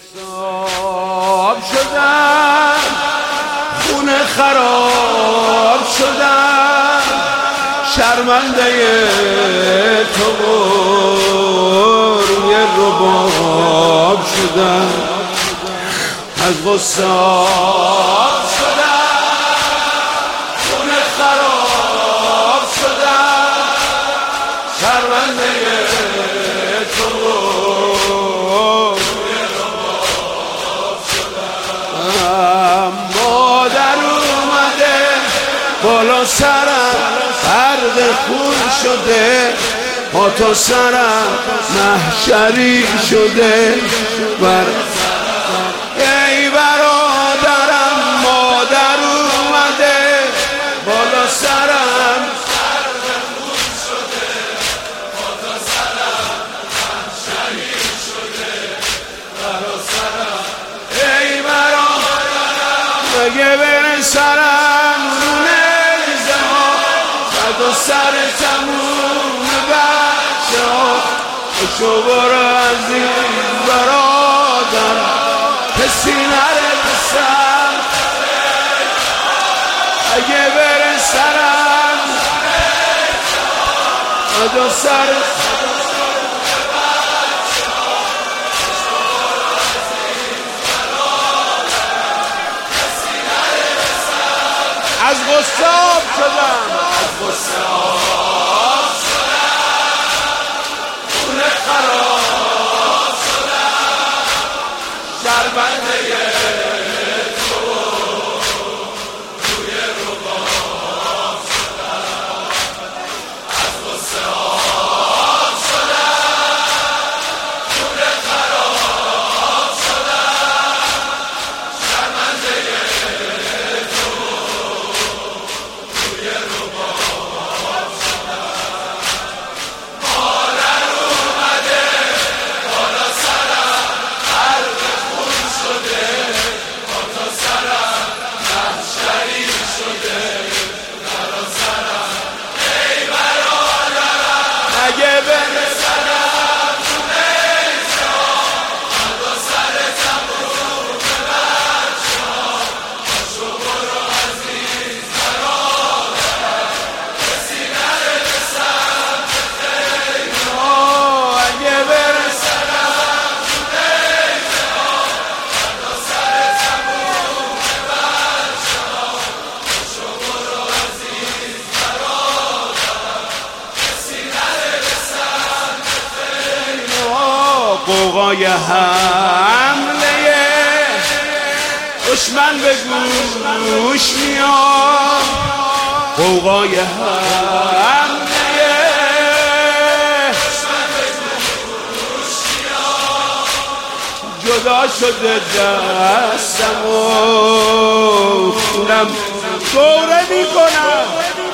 غصاب شدم، خونه خراب شدم، شرمنده تو روی رباب شدم. از غصاب شدم، خونه خراب شدم، شرمنده تو روی رباب شدم. مادر اومده بالا سرم، غرق خون شده، با تو سرم محشری شده. ای برادرم مادر اومده بالا سرم، غرق خون شده، با تو سرم محشری شده. بالا سرم ای برادرم، مگه بره سرم و سر تموم بچه ها. شو برو عزیز برادرم، کسی نرسم اگه بره سرم و دو سر از غصاب شدم، از غصاب شدم، خونه خراب شدم، شرمنده تو روی رباب شدم. از غصاب شدم، خونه خراب شدم، شرمنده اگه بره سرم خونه‌جا، من دو سر تموم بچه ها. شو برو عزیز برادرم، کسی نرسم به خیلی ها. اگه بره سرم خونه‌جا، من دو سر تموم بچه ها. شو برو عزیز برادرم، کسی قوقای حمله دشمن به گوش میاد، قوقای حمله دشمن به گوش میاد. جدا شده دستم و خونم دوره میکنم،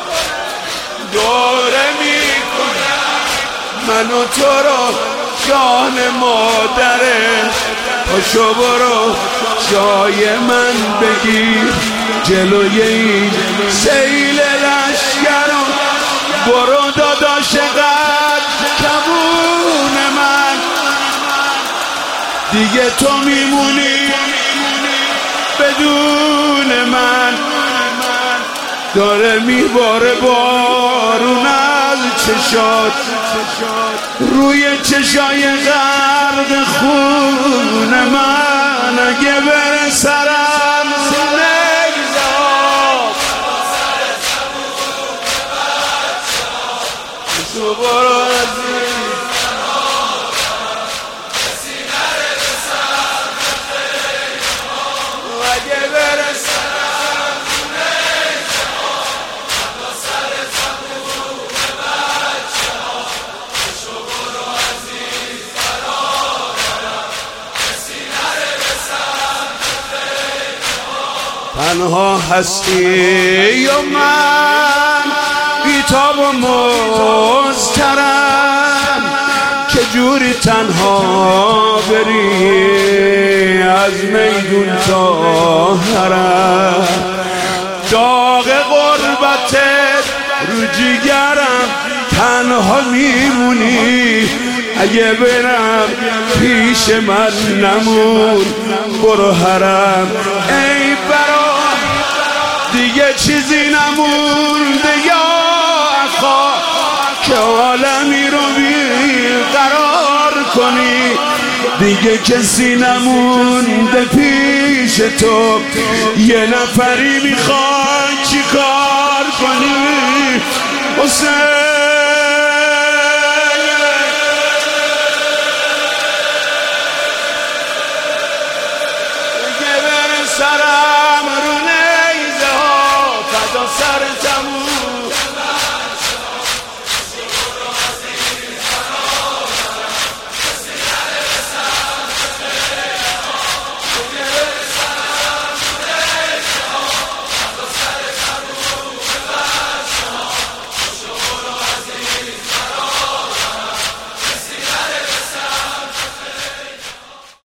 دوره میکنم من و تو رو جان مادره. پاشو برو جای من بگیر، جلوی این سیل لشگر برو داداش قد کمون من. دیگه تو میمونی بدون من، داره میباره بارون از چشات روی چشای غرق خون من. اگه بره سرم نگذار، تو برو عزیز کسی نرسم به خیلی ها. اگه بره سرم نگذار، من دو سر تموم بچه ها. شو برو عزیز برادرم، کسی نرسم به خیلی ها. تنها هستی و من بیتاب و مضطرم، چجوری تنها بری از میدون تا حرم. داغ غربتت رو جیگرم، تنها میمونی اگه برم پیش من نمون، برو حرم ای برا دیگه چیزی نمونده یا آقا که عالمی رو بیقرار کنی، دیگه کسی نمونده پیش تو، یه نفری میخوای چی کار کنی؟ حسین